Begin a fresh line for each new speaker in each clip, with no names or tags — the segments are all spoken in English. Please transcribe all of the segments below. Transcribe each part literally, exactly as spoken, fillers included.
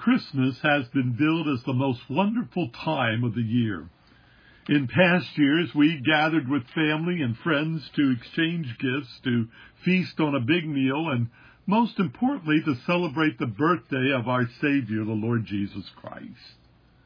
Christmas has been billed as the most wonderful time of the year. In past years, we gathered with family and friends to exchange gifts, to feast on a big meal, and most importantly, to celebrate the birthday of our Savior, the Lord Jesus Christ.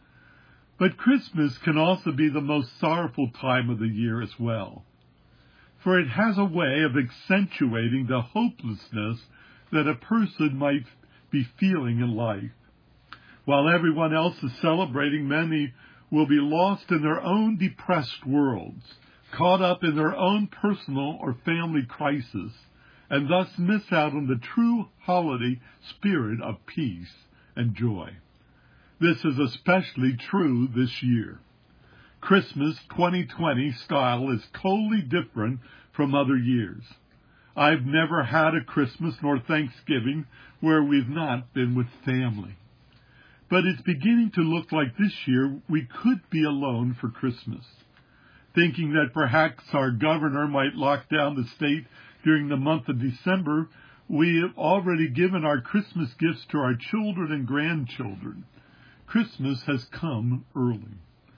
But Christmas can also be the most sorrowful time of the year as well, for it has a way of accentuating the hopelessness that a person might be feeling in life. While everyone else is celebrating, many will be lost in their own depressed worlds, caught up in their own personal or family crisis, and thus miss out on the true holiday spirit of peace and joy. This is especially true this year. Christmas twenty twenty style is totally different from other years. I've never had a Christmas nor Thanksgiving where we've not been with family. But it's beginning to look like this year we could be alone for Christmas. Thinking that perhaps our governor might lock down the state during the month of December, we have already given our Christmas gifts to our children and grandchildren. Christmas has come early.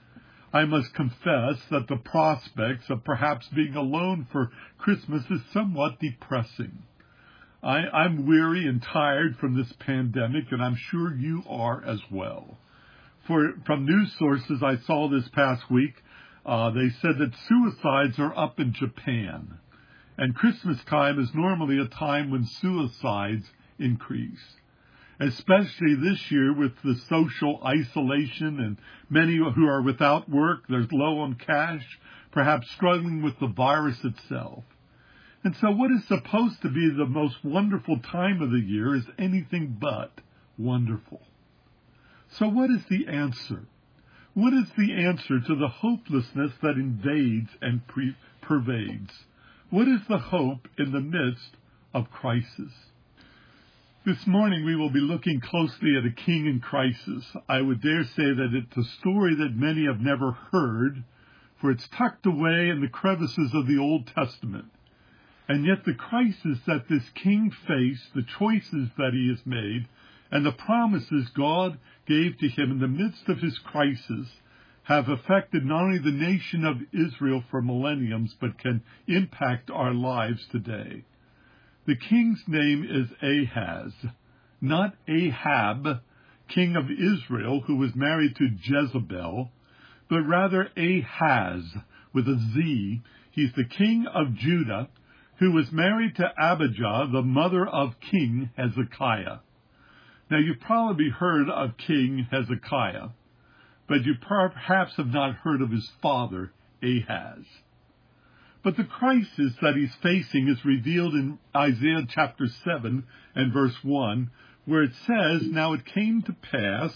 I must confess that the prospects of perhaps being alone for Christmas is somewhat depressing. I, I'm weary and tired from this pandemic, and I'm sure you are as well. For from news sources I saw this past week, uh, they said that suicides are up in Japan, and Christmas time is normally a time when suicides increase. Especially this year with the social isolation and many who are without work, there's low on cash, perhaps struggling with the virus itself. And so what is supposed to be the most wonderful time of the year is anything but wonderful. So what is the answer? What is the answer to the hopelessness that invades and pre- pervades? What is the hope in the midst of crisis? This morning we will be looking closely at a king in crisis. I would dare say that it's a story that many have never heard, for it's tucked away in the crevices of the Old Testament. And yet the crisis that this king faced, the choices that he has made, and the promises God gave to him in the midst of his crisis have affected not only the nation of Israel for millenniums, but can impact our lives today. The king's name is Ahaz, not Ahab, king of Israel, who was married to Jezebel, but rather Ahaz, with a Z. He's the king of Judah, who was married to Abijah, the mother of King Hezekiah. Now, you've probably heard of King Hezekiah, but you perhaps have not heard of his father, Ahaz. But the crisis that he's facing is revealed in Isaiah chapter seven and verse one, where it says, Now it came to pass,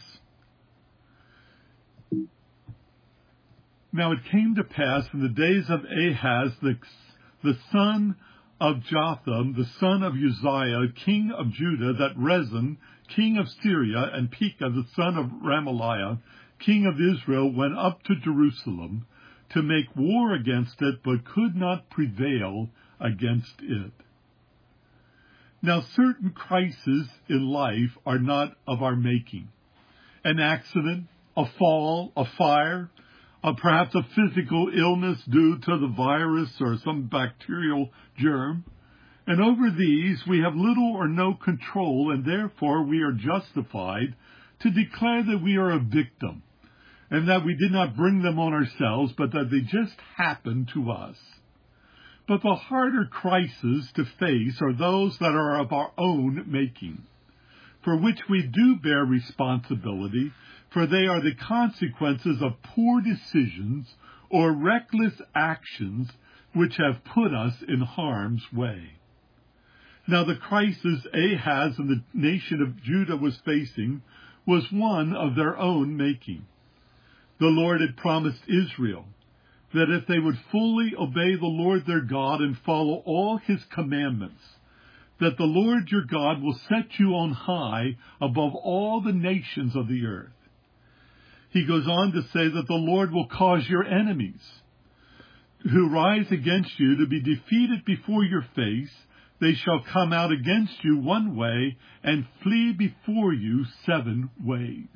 Now it came to pass in the days of Ahaz, the, the son of Jotham, the son of Uzziah, king of Judah, that Rezin, king of Syria, and Pekah, the son of Remaliah, king of Israel, went up to Jerusalem to make war against it, but could not prevail against it. Now, certain crises in life are not of our making. An accident, a fall, a fire, or perhaps a physical illness due to the virus or some bacterial germ. And over these we have little or no control, and therefore we are justified to declare that we are a victim, and that we did not bring them on ourselves, but that they just happened to us. But the harder crises to face are those that are of our own making, for which we do bear responsibility, for they are the consequences of poor decisions or reckless actions which have put us in harm's way. Now, the crisis Ahaz and the nation of Judah was facing was one of their own making. The Lord had promised Israel that if they would fully obey the Lord their God and follow all his commandments, that the Lord your God will set you on high above all the nations of the earth. He goes on to say that the Lord will cause your enemies who rise against you to be defeated before your face, they shall come out against you one way and flee before you seven ways.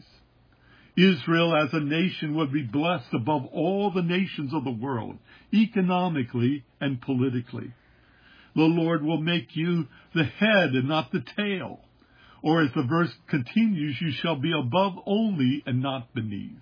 Israel as a nation would be blessed above all the nations of the world, economically and politically. The Lord will make you the head and not the tail. Or as the verse continues, you shall be above only and not beneath.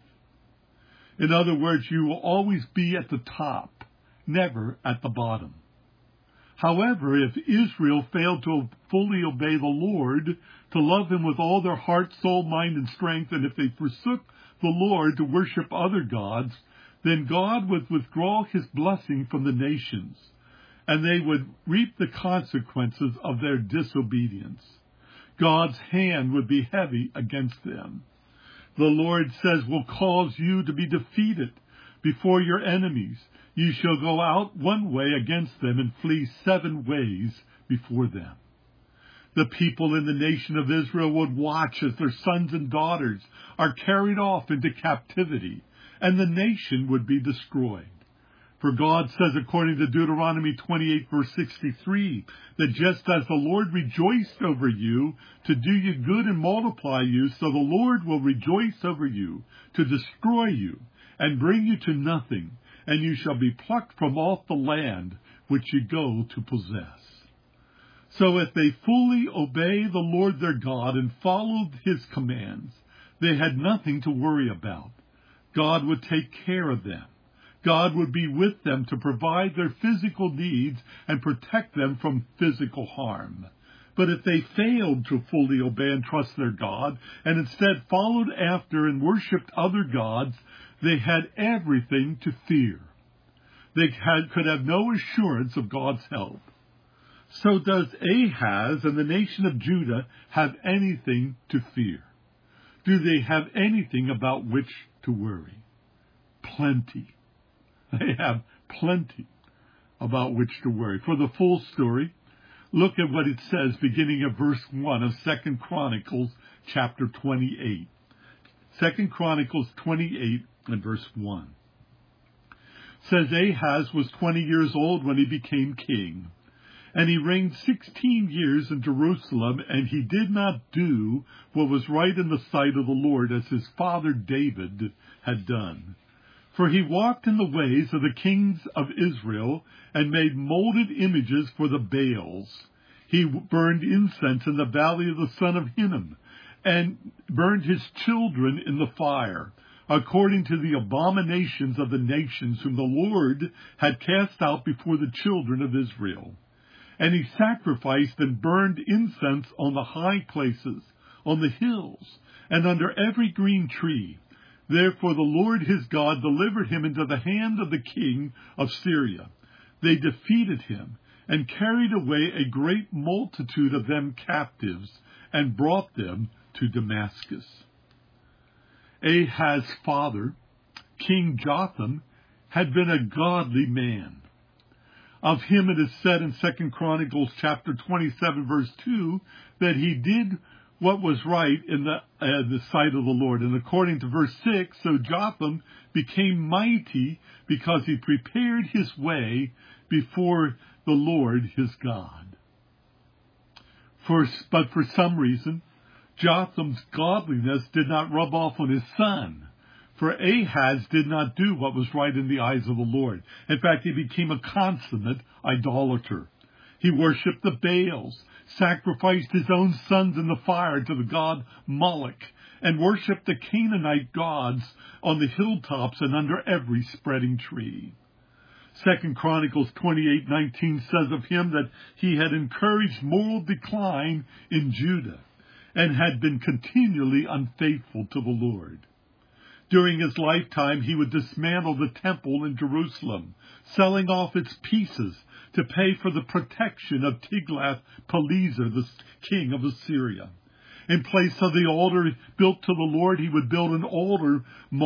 In other words, you will always be at the top, never at the bottom. However, if Israel failed to fully obey the Lord, to love him with all their heart, soul, mind, and strength, and if they forsook the Lord to worship other gods, then God would withdraw his blessing from the nations, and they would reap the consequences of their disobedience. God's hand would be heavy against them. The Lord says, will cause you to be defeated before your enemies. You shall go out one way against them and flee seven ways before them. The people in the nation of Israel would watch as their sons and daughters are carried off into captivity, and the nation would be destroyed. For God says, according to Deuteronomy twenty-eight, verse sixty-three, that just as the Lord rejoiced over you to do you good and multiply you, so the Lord will rejoice over you to destroy you and bring you to nothing, and you shall be plucked from off the land which you go to possess. So if they fully obey the Lord their God and followed his commands, they had nothing to worry about. God would take care of them. God would be with them to provide their physical needs and protect them from physical harm. But if they failed to fully obey and trust their God, and instead followed after and worshipped other gods, they had everything to fear. They had, could have no assurance of God's help. So does Ahaz and the nation of Judah have anything to fear? Do they have anything about which to worry? Plenty. They have plenty about which to worry. For the full story, look at what it says beginning at verse one of Second Chronicles chapter twenty-eight. Second Chronicles twenty-eight and verse one. It says, Ahaz was twenty years old when he became king, and he reigned sixteen years in Jerusalem, and he did not do what was right in the sight of the Lord, as his father David had done. For he walked in the ways of the kings of Israel and made molded images for the Baals. He burned incense in the valley of the son of Hinnom and burned his children in the fire, according to the abominations of the nations whom the Lord had cast out before the children of Israel. And he sacrificed and burned incense on the high places, on the hills, and under every green tree. Therefore the Lord his God delivered him into the hand of the king of Syria. They defeated him and carried away a great multitude of them captives and brought them to Damascus. Ahaz's father, King Jotham, had been a godly man. Of him it is said in Second Chronicles chapter twenty-seven, verse two, that he did what was right in the, uh, the sight of the Lord. And according to verse six, so Jotham became mighty because he prepared his way before the Lord his God. For, but for some reason, Jotham's godliness did not rub off on his son. For Ahaz did not do what was right in the eyes of the Lord. In fact, he became a consummate idolater. He worshipped the Baals, sacrificed his own sons in the fire to the god Moloch, and worshipped the Canaanite gods on the hilltops and under every spreading tree. Second Chronicles twenty-eight nineteen says of him that he had encouraged moral decline in Judah and had been continually unfaithful to the Lord. During his lifetime, he would dismantle the temple in Jerusalem, selling off its pieces to pay for the protection of Tiglath-Pileser, the king of Assyria. In place of the altar built to the Lord, he would build an altar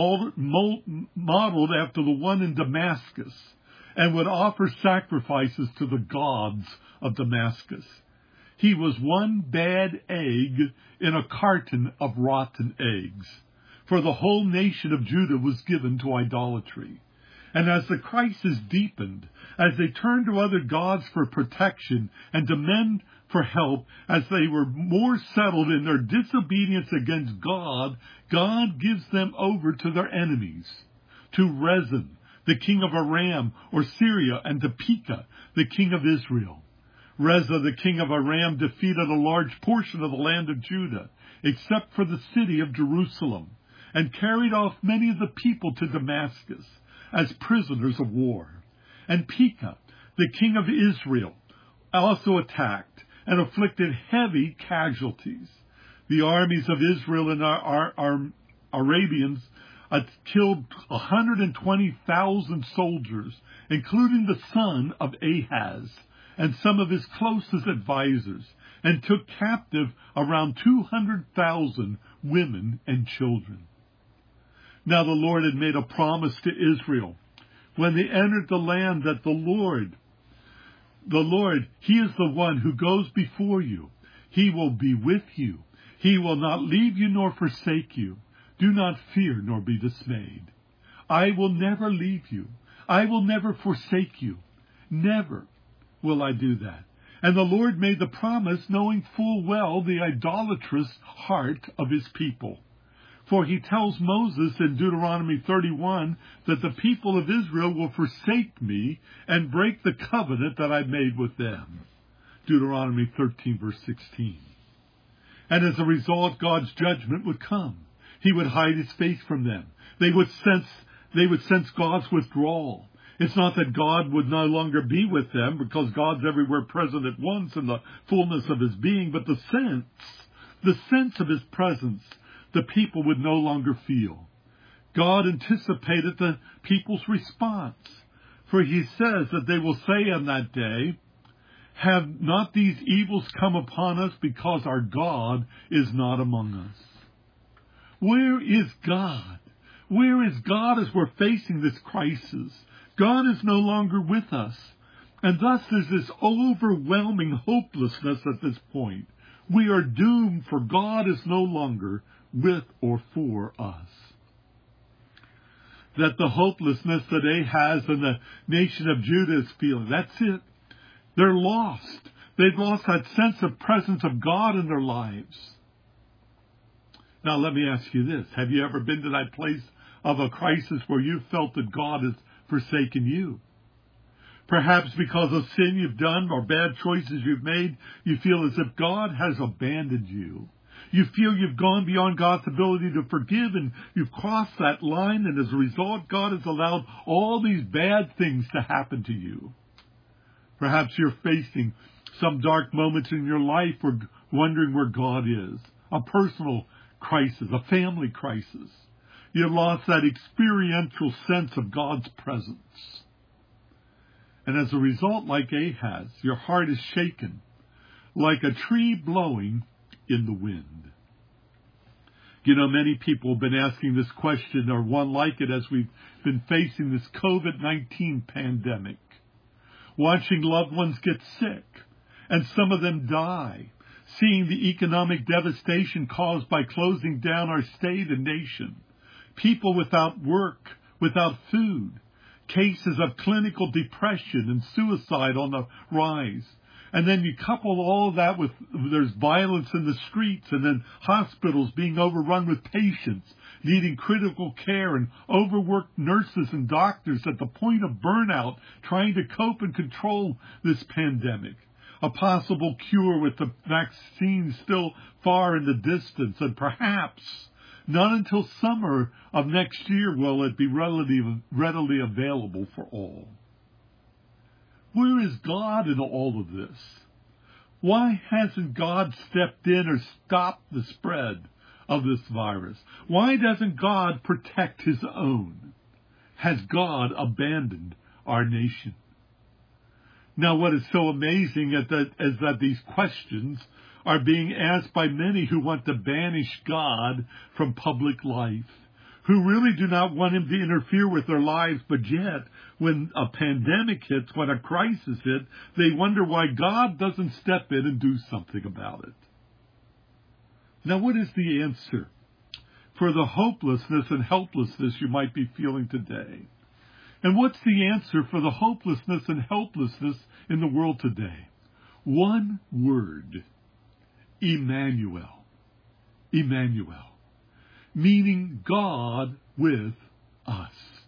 modeled after the one in Damascus, and would offer sacrifices to the gods of Damascus. He was one bad egg in a carton of rotten eggs. For the whole nation of Judah was given to idolatry. And as the crisis deepened, as they turned to other gods for protection and to men for help, as they were more settled in their disobedience against God, God gives them over to their enemies, to Rezin, the king of Aram or Syria, and to Pekah, the king of Israel. Reza, the king of Aram, defeated a large portion of the land of Judah, except for the city of Jerusalem, and carried off many of the people to Damascus as prisoners of war. And Pekah, the king of Israel, also attacked and inflicted heavy casualties. The armies of Israel and our, our, our Arabians uh, killed one hundred twenty thousand soldiers, including the son of Ahaz and some of his closest advisors, and took captive around two hundred thousand women and children. Now the Lord had made a promise to Israel when they entered the land that the Lord, the Lord, He is the one who goes before you. He will be with you. He will not leave you nor forsake you. Do not fear nor be dismayed. I will never leave you. I will never forsake you. Never will I do that. And the Lord made the promise knowing full well the idolatrous heart of His people. For He tells Moses in Deuteronomy thirty-one that the people of Israel will forsake me and break the covenant that I made with them. Deuteronomy thirteen, verse sixteen. And as a result, God's judgment would come. He would hide His face from them. They would sense, they would sense God's withdrawal. It's not that God would no longer be with them, because God's everywhere present at once in the fullness of His being, but the sense, the sense of His presence, the people would no longer feel. God anticipated the people's response, for He says that they will say on that day, have not these evils come upon us because our God is not among us? Where is God? Where is God as we're facing this crisis? God is no longer with us. And thus there's this overwhelming hopelessness at this point. We are doomed, for God is no longer with or for us. That the hopelessness that Ahaz and the nation of Judah is feeling, that's it. They're lost. They've lost that sense of presence of God in their lives. Now let me ask you this. Have you ever been to that place of a crisis where you felt that God has forsaken you? Perhaps because of sin you've done or bad choices you've made, you feel as if God has abandoned you. You feel you've gone beyond God's ability to forgive, and you've crossed that line, and as a result, God has allowed all these bad things to happen to you. Perhaps you're facing some dark moments in your life or wondering where God is. A personal crisis, a family crisis. You've lost that experiential sense of God's presence. And as a result, like Ahaz, your heart is shaken like a tree blowing in the wind. You know, many people have been asking this question, or one like it, as we've been facing this covid nineteen pandemic. Watching loved ones get sick, and some of them die. Seeing the economic devastation caused by closing down our state and nation. People without work, without food. Cases of clinical depression and suicide on the rise. And then you couple all of that with, there's violence in the streets, and then hospitals being overrun with patients needing critical care, and overworked nurses and doctors at the point of burnout trying to cope and control this pandemic. A possible cure with the vaccine still far in the distance, and perhaps not until summer of next year will it be readily, readily available for all. Where is God in all of this? Why hasn't God stepped in or stopped the spread of this virus? Why doesn't God protect His own? Has God abandoned our nation? Now, what is so amazing is that, is that these questions are being asked by many who want to banish God from public life, who really do not want Him to interfere with their lives, but yet, when a pandemic hits, when a crisis hits, they wonder why God doesn't step in and do something about it. Now, what is the answer for the hopelessness and helplessness you might be feeling today? And what's the answer for the hopelessness and helplessness in the world today? One word. Emmanuel. Emmanuel. Meaning God with us.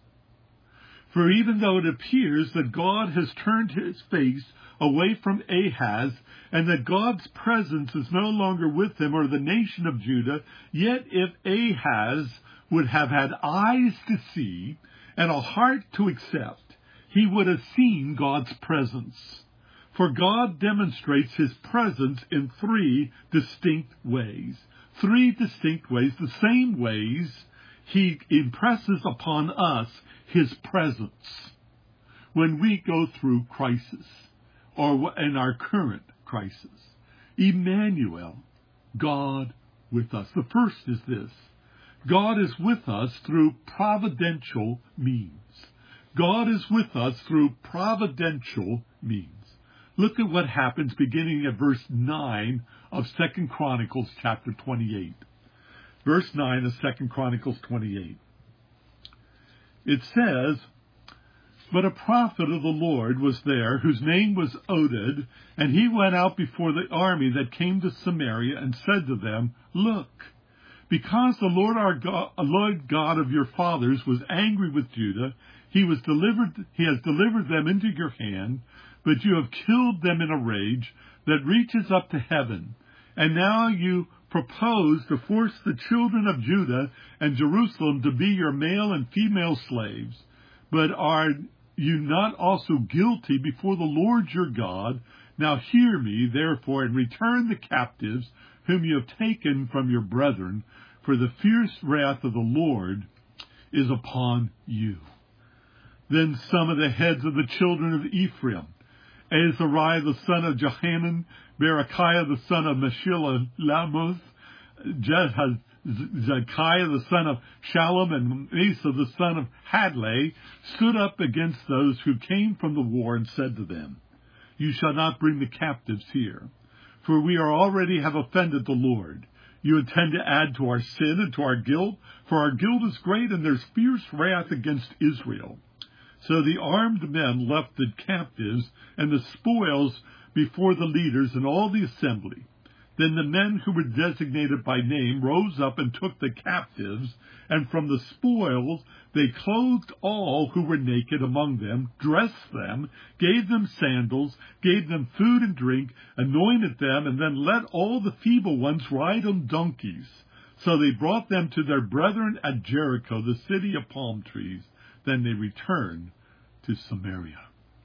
For even though it appears that God has turned his face away from Ahaz, and that God's presence is no longer with him or the nation of Judah, yet if Ahaz would have had eyes to see and a heart to accept, he would have seen God's presence. For God demonstrates his presence in three distinct ways. Three distinct ways, the same ways he impresses upon us his presence when we go through crisis or in our current crisis. Emmanuel, God with us. The first is this. God is with us through providential means. God is with us through providential means. Look at what happens beginning at verse nine of Second Chronicles chapter twenty-eight. Verse nine of Second Chronicles twenty-eight. It says, "But a prophet of the Lord was there, whose name was Oded, and he went out before the army that came to Samaria and said to them, Look, because the Lord our God, Lord God of your fathers was angry with Judah, he was delivered, he has delivered them into your hand, but you have killed them in a rage that reaches up to heaven. And now you propose to force the children of Judah and Jerusalem to be your male and female slaves. But are you not also guilty before the Lord your God? Now hear me, therefore, and return the captives whom you have taken from your brethren, for the fierce wrath of the Lord is upon you." Then some of the heads of the children of Ephraim, Azariah the son of Johanan, Berechiah the son of Meshillemith, Zedekiah the son of Shallum, and Asa the son of Hadlai, stood up against those who came from the war and said to them, "You shall not bring the captives here, for we are already have offended the Lord. You intend to add to our sin and to our guilt, for our guilt is great and there's fierce wrath against Israel." So the armed men left the captives and the spoils before the leaders and all the assembly. Then the men who were designated by name rose up and took the captives, and from the spoils they clothed all who were naked among them, dressed them, gave them sandals, gave them food and drink, anointed them, and then let all the feeble ones ride on donkeys. So they brought them to their brethren at Jericho, the city of palm trees. Then they returned to Samaria.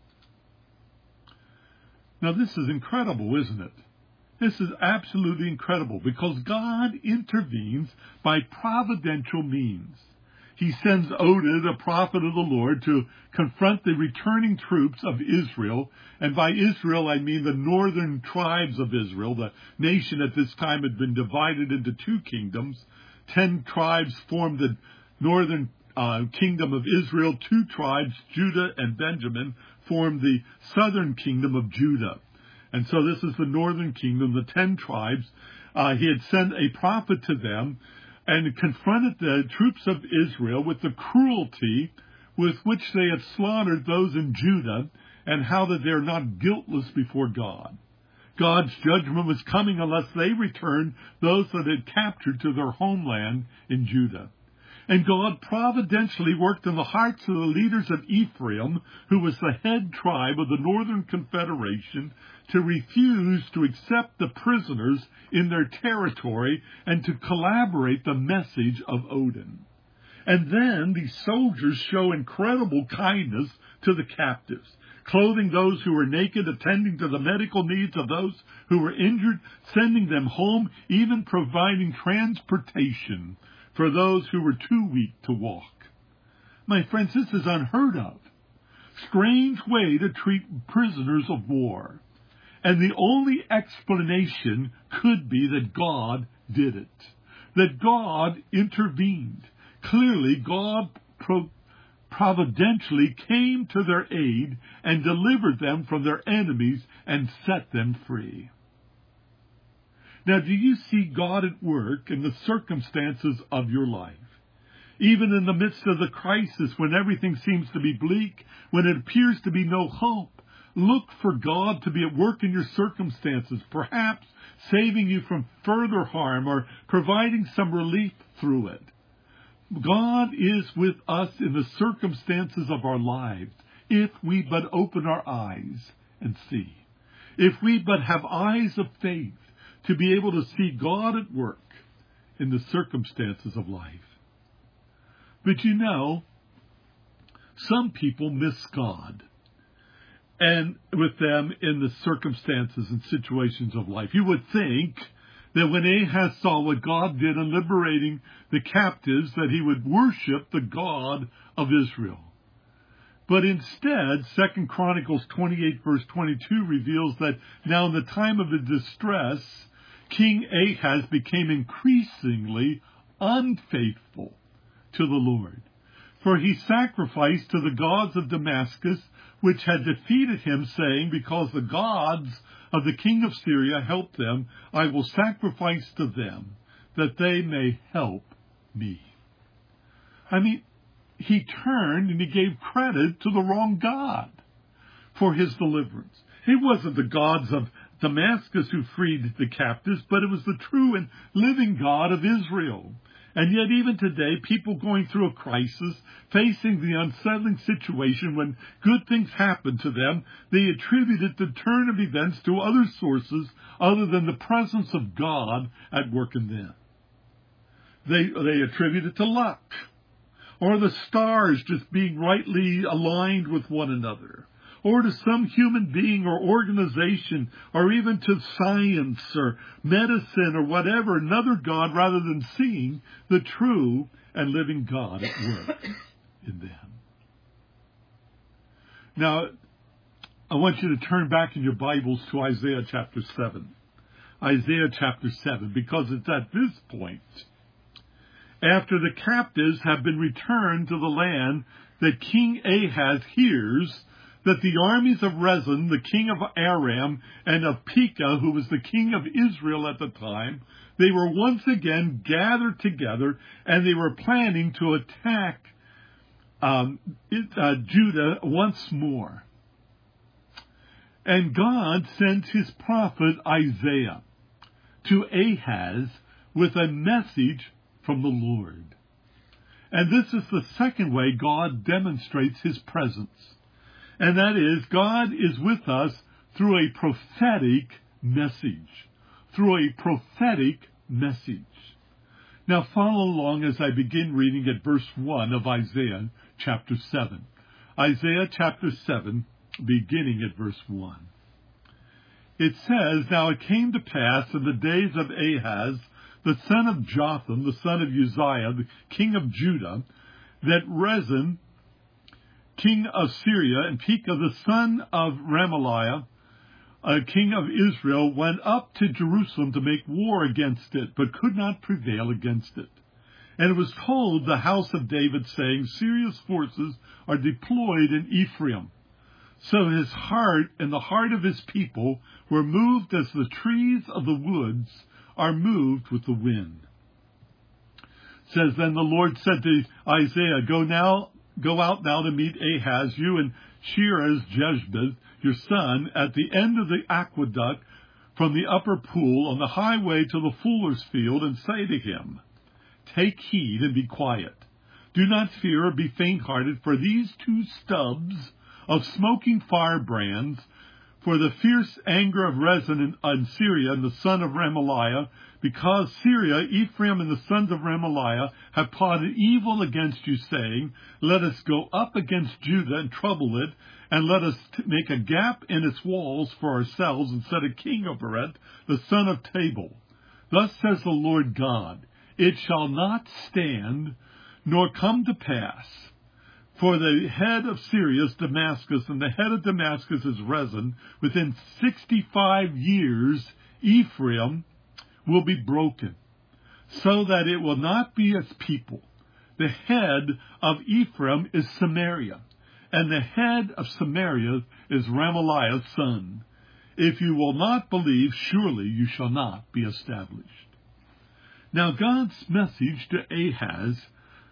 Now this is incredible, isn't it? This is absolutely incredible because God intervenes by providential means. He sends Oded, a prophet of the Lord, to confront the returning troops of Israel. And by Israel, I mean the northern tribes of Israel. The nation at this time had been divided into two kingdoms. Ten tribes formed the northern uh, kingdom of Israel. Two tribes, Judah and Benjamin, formed the southern kingdom of Judah. And so this is the northern kingdom, the ten tribes. Uh, he had sent a prophet to them and confronted the troops of Israel with the cruelty with which they had slaughtered those in Judah and how that they're not guiltless before God. God's judgment was coming unless they returned those that had captured to their homeland in Judah. And God providentially worked in the hearts of the leaders of Ephraim, who was the head tribe of the Northern Confederation, to refuse to accept the prisoners in their territory and to collaborate the message of Odin. And then these soldiers show incredible kindness to the captives, clothing those who were naked, attending to the medical needs of those who were injured, sending them home, even providing transportation for those who were too weak to walk. My friends, this is unheard of. Strange way to treat prisoners of war. And the only explanation could be that God did it. That God intervened. Clearly, God pro- providentially came to their aid and delivered them from their enemies and set them free. Now, do you see God at work in the circumstances of your life? Even in the midst of the crisis, when everything seems to be bleak, when it appears to be no hope, look for God to be at work in your circumstances, perhaps saving you from further harm or providing some relief through it. God is with us in the circumstances of our lives, if we but open our eyes and see. If we but have eyes of faith to be able to see God at work in the circumstances of life. But you know, some people miss God, and with them in the circumstances and situations of life. You would think that when Ahaz saw what God did in liberating the captives, that he would worship the God of Israel. But instead, Second Chronicles twenty-eight verse twenty-two reveals that now in the time of the distress, King Ahaz became increasingly unfaithful to the Lord. For he sacrificed to the gods of Damascus, which had defeated him, saying, because the gods of the king of Syria helped them, I will sacrifice to them, that they may help me. I mean, he turned and he gave credit to the wrong God for his deliverance. It wasn't the gods of Damascus who freed the captives, but it was the true and living God of Israel. And yet even today, people going through a crisis, facing the unsettling situation when good things happen to them, they attribute the turn of events to other sources other than the presence of God at work in them. They, they attribute it to luck, or the stars just being rightly aligned with one another, or to some human being or organization, or even to science or medicine or whatever, another God, rather than seeing the true and living God at work in them. Now, I want you to turn back in your Bibles to Isaiah chapter seven. Isaiah chapter seven, because it's at this point, after the captives have been returned to the land, that King Ahaz hears that the armies of Rezin, the king of Aram, and of Pekah, who was the king of Israel at the time, they were once again gathered together, and they were planning to attack um, uh, Judah once more. And God sent his prophet Isaiah to Ahaz with a message from the Lord. And this is the second way God demonstrates his presence. And that is, God is with us through a prophetic message. Through a prophetic message. Now follow along as I begin reading at verse one of Isaiah chapter seven. Isaiah chapter seven, beginning at verse one. It says, Now it came to pass in the days of Ahaz, the son of Jotham, the son of Uzziah, the king of Judah, that Rezin, king of Syria, and Pekah, the son of Remaliah, uh, king of Israel, went up to Jerusalem to make war against it, but could not prevail against it. And it was told the house of David, saying, Syria's forces are deployed in Ephraim. So his heart and the heart of his people were moved as the trees of the woods are moved with the wind. It says, Then the Lord said to Isaiah, Go now, go out now to meet Ahaz, you and Shearez-Jeshbez, your son, at the end of the aqueduct from the upper pool on the highway to the fuller's field, and say to him, Take heed and be quiet. Do not fear or be faint-hearted, for these two stubs of smoking firebrands, for the fierce anger of Rezin and Syria and the son of Remaliah, because Syria, Ephraim, and the sons of Remaliah have plotted evil against you, saying, Let us go up against Judah and trouble it, and let us t- make a gap in its walls for ourselves, and set a king over it, the son of Tabal. Thus says the Lord God, It shall not stand, nor come to pass. For the head of Syria is Damascus, and the head of Damascus is Rezin. Within sixty-five years, Ephraim will be broken, so that it will not be its people. The head of Ephraim is Samaria, and the head of Samaria is Remaliah's son. If you will not believe, surely you shall not be established. Now God's message to Ahaz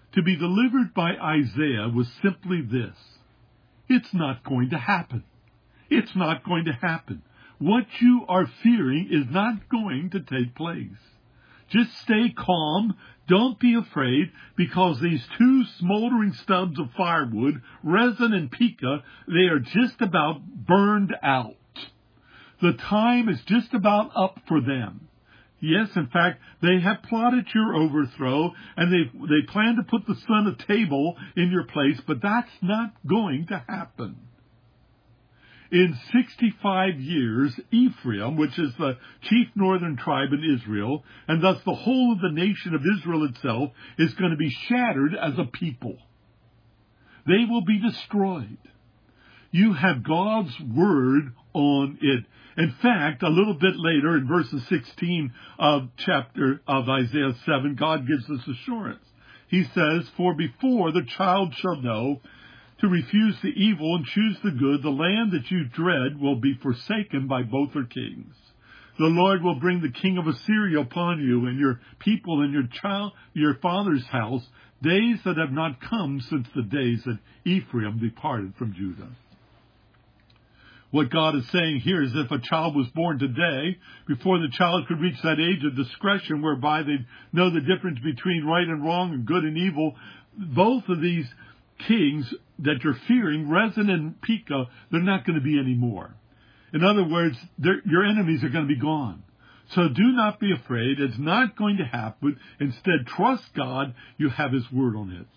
to be delivered by Isaiah was simply this: it's not going to happen. It's not going to happen. What you are fearing is not going to take place. Just stay calm. Don't be afraid, because these two smoldering stubs of firewood, Rezin and Pekah, they are just about burned out. The time is just about up for them. Yes, in fact, they have plotted your overthrow, and they they plan to put the son of Tabal in your place, but that's not going to happen. In sixty-five years, Ephraim, which is the chief northern tribe in Israel, and thus the whole of the nation of Israel itself, is going to be shattered as a people. They will be destroyed. You have God's word on it. In fact, a little bit later, in verses sixteen of chapter of Isaiah seven, God gives us assurance. He says, "For before the child shall know to refuse the evil and choose the good, the land that you dread will be forsaken by both her kings. The Lord will bring the king of Assyria upon you and your people and your child, your father's house, days that have not come since the days that Ephraim departed from Judah." What God is saying here is, if a child was born today, before the child could reach that age of discretion whereby they know the difference between right and wrong and good and evil, both of these kings that you're fearing, Rezin and Pekah, they're not going to be anymore. In other words, your enemies are going to be gone. So do not be afraid. It's not going to happen. Instead, trust God. You have His word on it.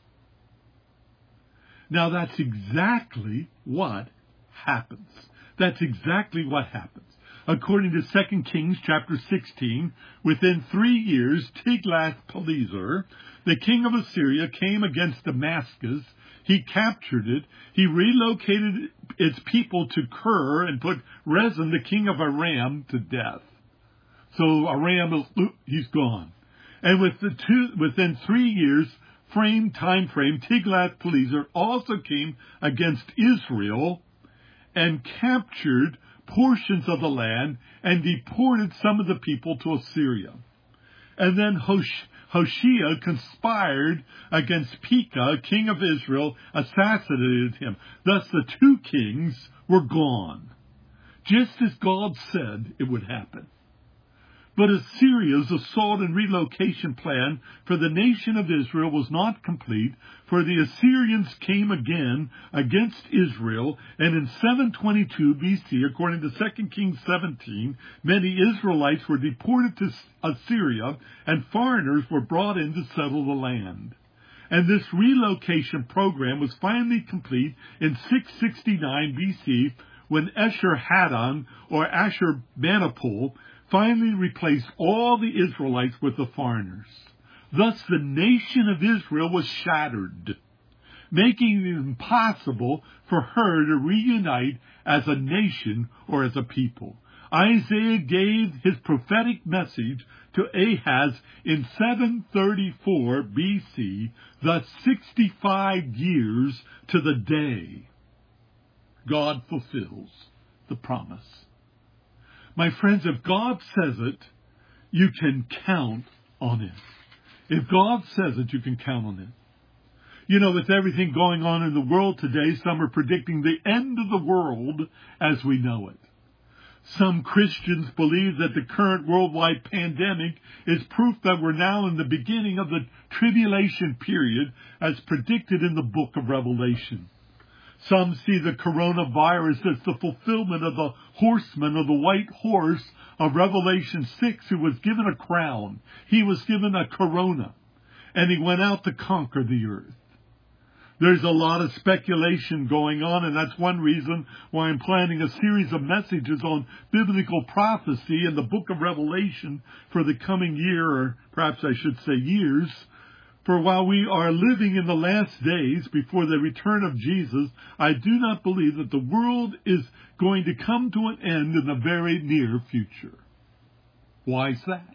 Now, that's exactly what happens. That's exactly what happens. According to Second Kings chapter sixteen, within three years, Tiglath-Pileser, the king of Assyria, came against Damascus. He captured it. He relocated its people to Kir and put Rezin, the king of Aram, to death. So Aram, he's gone. And with the two, within three years frame time frame, Tiglath-Pileser also came against Israel and captured portions of the land and deported some of the people to Assyria. And then Hosh- Hoshea conspired against Pekah, king of Israel, assassinated him. Thus the two kings were gone, just as God said it would happen. But Assyria's assault and relocation plan for the nation of Israel was not complete, for the Assyrians came again against Israel, and in seven twenty-two B C, according to Second Kings seventeen, many Israelites were deported to Assyria, and foreigners were brought in to settle the land. And this relocation program was finally complete in six sixty-nine B C, when Esarhaddon, or Ashurbanipal, finally replaced all the Israelites with the foreigners. Thus the nation of Israel was shattered, making it impossible for her to reunite as a nation or as a people. Isaiah gave his prophetic message to Ahaz in seven thirty-four B C, thus sixty-five years to the day. God fulfills the promise. My friends, if God says it, you can count on it. If God says it, you can count on it. You know, with everything going on in the world today, some are predicting the end of the world as we know it. Some Christians believe that the current worldwide pandemic is proof that we're now in the beginning of the tribulation period as predicted in the book of Revelation. Some see the coronavirus as the fulfillment of the horseman of the white horse of Revelation six, who was given a crown. He was given a corona, and he went out to conquer the earth. There's a lot of speculation going on, and that's one reason why I'm planning a series of messages on biblical prophecy in the book of Revelation for the coming year, or perhaps I should say years. For while we are living in the last days before the return of Jesus, I do not believe that the world is going to come to an end in the very near future. Why is that?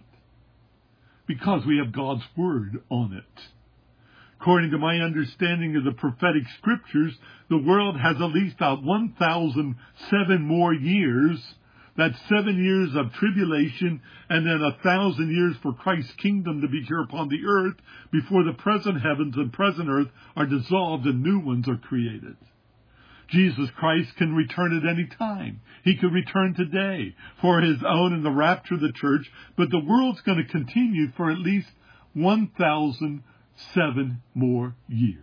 Because we have God's word on it. According to my understanding of the prophetic scriptures, the world has at least one thousand seven more years That's seven years of tribulation and then a thousand years for Christ's kingdom to be here upon the earth before the present heavens and present earth are dissolved and new ones are created. Jesus Christ can return at any time. He could return today for his own and the rapture of the church, but the world's going to continue for at least one thousand seven more years.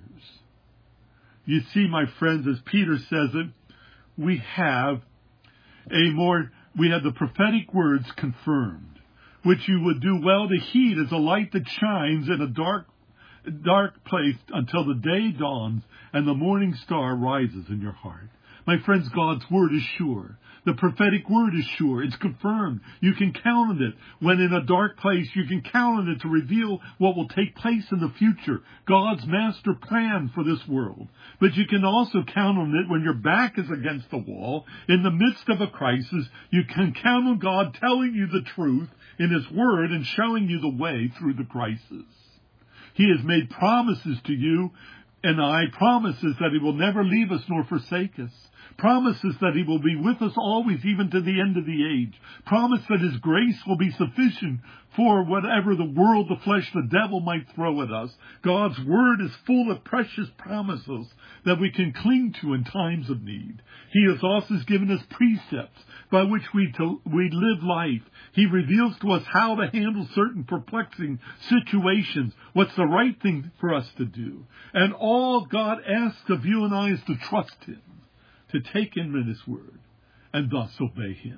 You see, my friends, as Peter says it, we have a more, we have the prophetic words confirmed, which you would do well to heed as a light that shines in a dark, dark place until the day dawns and the morning star rises in your heart. My friends, God's word is sure. The prophetic word is sure. It's confirmed. You can count on it. When in a dark place, you can count on it to reveal what will take place in the future, God's master plan for this world. But you can also count on it when your back is against the wall. In the midst of a crisis, you can count on God telling you the truth in his word and showing you the way through the crisis. He has made promises to you and I, promises that he will never leave us nor forsake us. Promises that he will be with us always, even to the end of the age. Promise that his grace will be sufficient for whatever the world, the flesh, the devil might throw at us. God's word is full of precious promises that we can cling to in times of need. He has also given us precepts by which we, to, we live life. He reveals to us how to handle certain perplexing situations, what's the right thing for us to do. And all God asks of you and I is to trust him, to take him at his word, and thus obey him.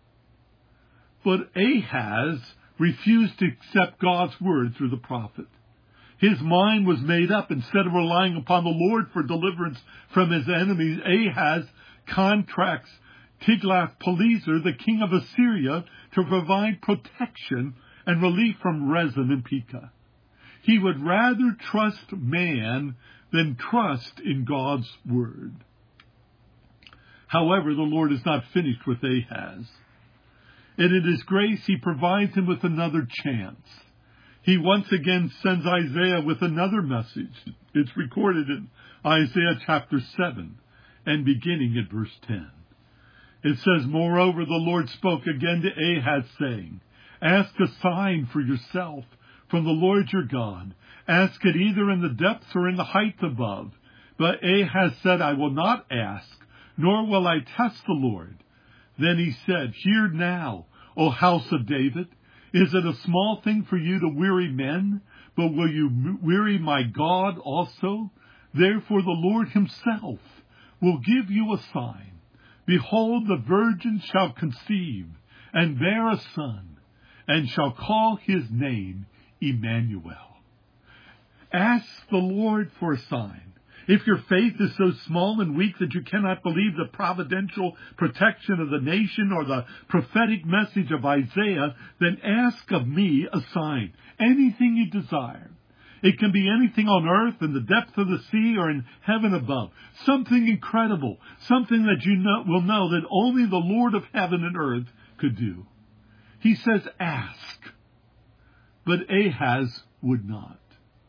But Ahaz refused to accept God's word through the prophet. His mind was made up. Instead of relying upon the Lord for deliverance from his enemies, Ahaz contracts Tiglath-Pileser, the king of Assyria, to provide protection and relief from Rezin and Pekah. He would rather trust man than trust in God's word. However, the Lord is not finished with Ahaz. And in his grace, he provides him with another chance. He once again sends Isaiah with another message. It's recorded in Isaiah chapter seven and beginning at verse ten. It says, "Moreover, the Lord spoke again to Ahaz, saying, Ask a sign for yourself from the Lord your God. Ask it either in the depths or in the height above. But Ahaz said, I will not ask, nor will I test the Lord. Then he said, Hear now, O house of David. Is it a small thing for you to weary men? But will you weary my God also? Therefore the Lord himself will give you a sign. Behold, the virgin shall conceive and bear a son, and shall call his name Emmanuel." Ask the Lord for a sign. If your faith is so small and weak that you cannot believe the providential protection of the nation or the prophetic message of Isaiah, then ask of me a sign, anything you desire. It can be anything on earth, in the depth of the sea, or in heaven above. Something incredible, something that you know, will know that only the Lord of heaven and earth could do. He says, ask. But Ahaz would not.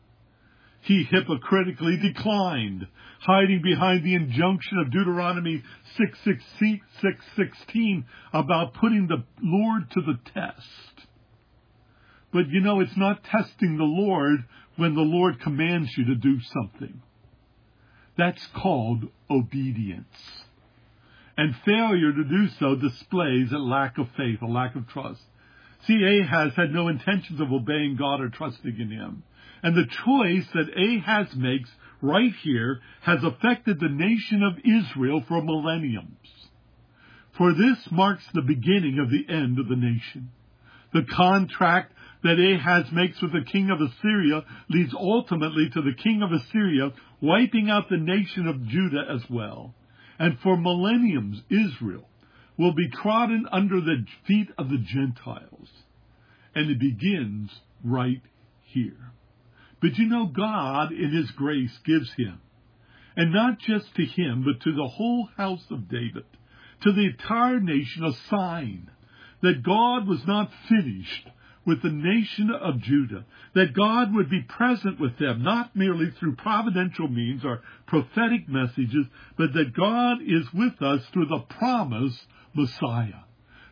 He hypocritically declined, hiding behind the injunction of Deuteronomy six sixteen about putting the Lord to the test. But you know, it's not testing the Lord when the Lord commands you to do something. That's called obedience. And failure to do so displays a lack of faith, a lack of trust. See, Ahaz had no intentions of obeying God or trusting in him. And the choice that Ahaz makes right here has affected the nation of Israel for millenniums. For this marks the beginning of the end of the nation. The contract that Ahaz makes with the king of Assyria leads ultimately to the king of Assyria wiping out the nation of Judah as well. And for millenniums, Israel will be trodden under the feet of the Gentiles. And it begins right here. But you know, God in his grace gives him, and not just to him, but to the whole house of David, to the entire nation, a sign that God was not finished with the nation of Judah, that God would be present with them, not merely through providential means or prophetic messages, but that God is with us through the promised Messiah.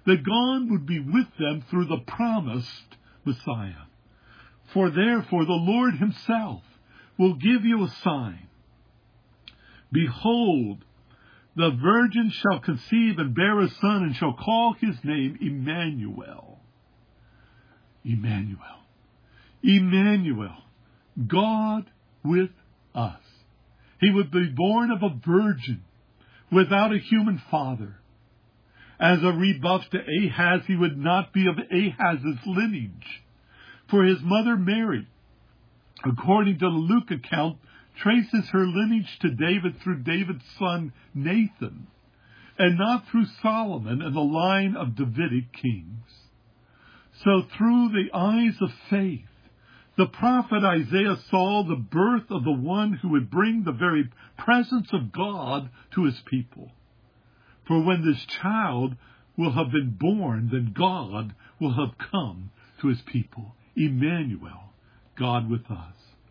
that God would be with them through the promised Messiah. For therefore the Lord himself will give you a sign. Behold, the virgin shall conceive and bear a son, and shall call his name Emmanuel. Emmanuel. Emmanuel. God with us. He would be born of a virgin without a human father. As a rebuff to Ahaz, he would not be of Ahaz's lineage. For his mother Mary, according to the Luke account, traces her lineage to David through David's son Nathan, and not through Solomon and the line of Davidic kings. So through the eyes of faith, the prophet Isaiah saw the birth of the one who would bring the very presence of God to his people. For when this child will have been born, then God will have come to his people. Emmanuel, God with us.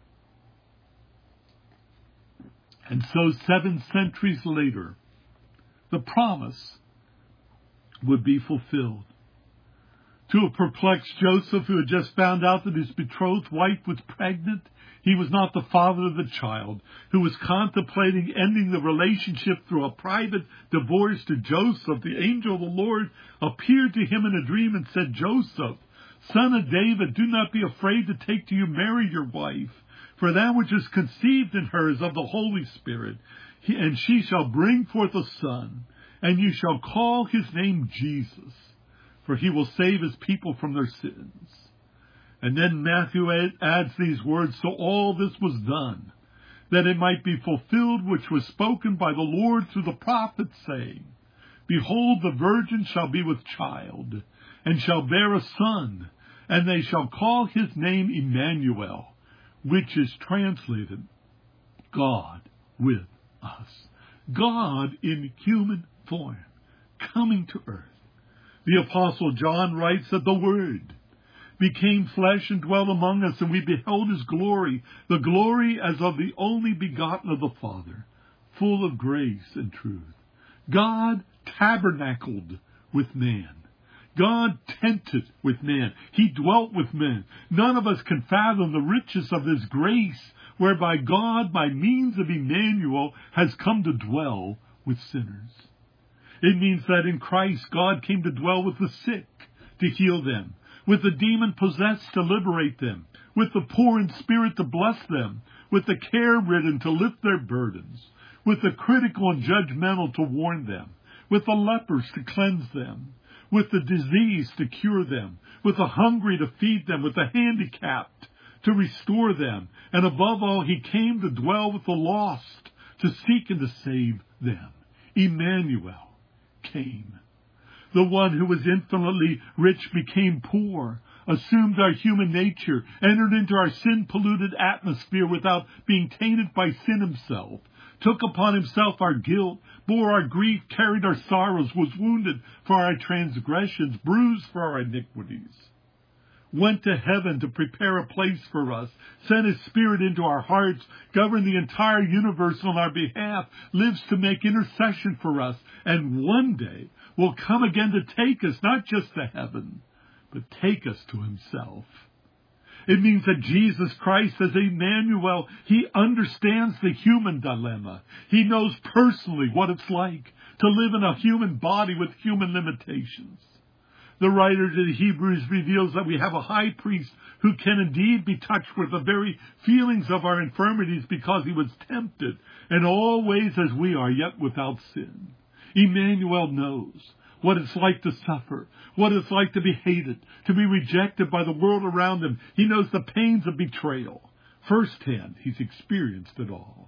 And so seven centuries later, the promise would be fulfilled. To a perplexed Joseph, who had just found out that his betrothed wife was pregnant, he was not the father of the child, who was contemplating ending the relationship through a private divorce to Joseph, the angel of the Lord appeared to him in a dream and said, Joseph, son of David, do not be afraid to take to you Mary your wife, for that which is conceived in her is of the Holy Spirit, and she shall bring forth a son, and you shall call his name Jesus, for he will save his people from their sins. And then Matthew adds these words, so all this was done, that it might be fulfilled which was spoken by the Lord through the prophet, saying, Behold, the virgin shall be with child, and shall bear a son, and they shall call his name Emmanuel, which is translated, God with us. God in human form, coming to earth. The Apostle John writes that the Word became flesh and dwelt among us, and we beheld his glory, the glory as of the only begotten of the Father, full of grace and truth. God tabernacled with man. God tented with man. He dwelt with men. None of us can fathom the riches of this grace, whereby God, by means of Emmanuel, has come to dwell with sinners. It means that in Christ, God came to dwell with the sick, to heal them, with the demon-possessed to liberate them, with the poor in spirit to bless them, with the care-ridden to lift their burdens, with the critical and judgmental to warn them, with the lepers to cleanse them, with the diseased to cure them, with the hungry to feed them, with the handicapped to restore them, and above all, he came to dwell with the lost, to seek and to save them. Emmanuel came. The one who was infinitely rich became poor, assumed our human nature, entered into our sin-polluted atmosphere without being tainted by sin himself, took upon himself our guilt, bore our grief, carried our sorrows, was wounded for our transgressions, bruised for our iniquities, went to heaven to prepare a place for us, sent his Spirit into our hearts, governed the entire universe on our behalf, lives to make intercession for us, and one day will come again to take us, not just to heaven, but take us to himself. It means that Jesus Christ, as Emmanuel, he understands the human dilemma. He knows personally what it's like to live in a human body with human limitations. The writer to the Hebrews reveals that we have a high priest who can indeed be touched with the very feelings of our infirmities, because he was tempted in all ways as we are, yet without sin. Emmanuel knows what it's like to suffer, what it's like to be hated, to be rejected by the world around him. He knows the pains of betrayal. Firsthand, he's experienced it all.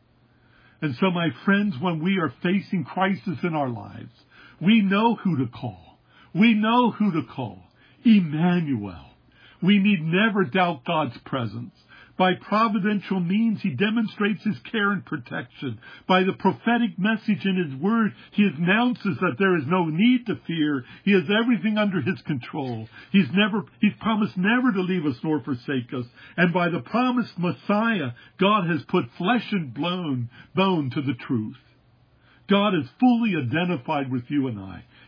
And so, my friends, when we are facing crisis in our lives, we know who to call. We know who to call. Emmanuel. We need never doubt God's presence. By providential means, he demonstrates his care and protection. By the prophetic message in his word, he announces that there is no need to fear. He has everything under his control. He's never, he's promised never to leave us nor forsake us. And by the promised Messiah, God has put flesh and bone, bone to the truth. God is fully identified with you and I.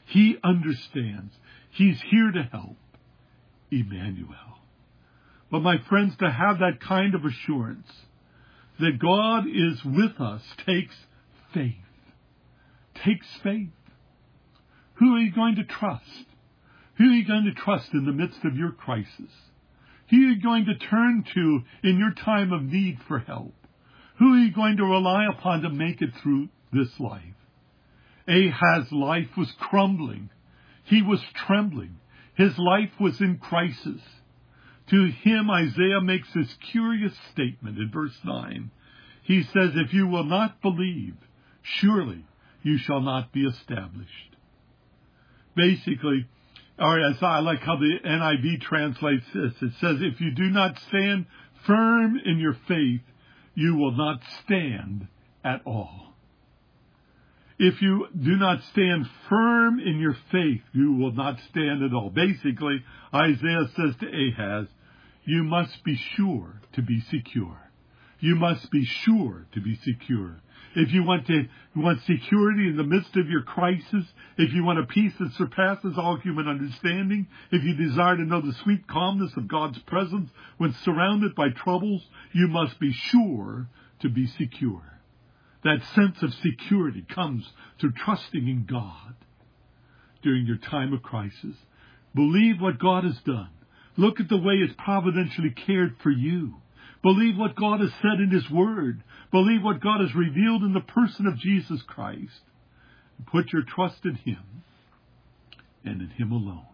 He understands. He's here to help. Emmanuel. But my friends, to have that kind of assurance that God is with us takes faith. Takes faith. Who are you going to trust? Who are you going to trust in the midst of your crisis? Who are you going to turn to in your time of need for help? Who are you going to rely upon to make it through this life? Ahaz's life was crumbling. He was trembling. His life was in crisis. To him, Isaiah makes this curious statement in verse nine. He says, if you will not believe, surely you shall not be established. Basically, or as I like how the N I V translates this, it says, if you do not stand firm in your faith, you will not stand at all. If you do not stand firm in your faith, you will not stand at all. Basically, Isaiah says to Ahaz, you must be sure to be secure. You must be sure to be secure. If you want to you want security in the midst of your crisis, if you want a peace that surpasses all human understanding, if you desire to know the sweet calmness of God's presence when surrounded by troubles, you must be sure to be secure. That sense of security comes through trusting in God during your time of crisis. Believe what God has done. Look at the way He's providentially cared for you. Believe what God has said in His Word. Believe what God has revealed in the person of Jesus Christ. Put your trust in Him and in Him alone.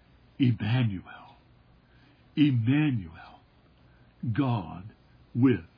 Emmanuel. Emmanuel. God with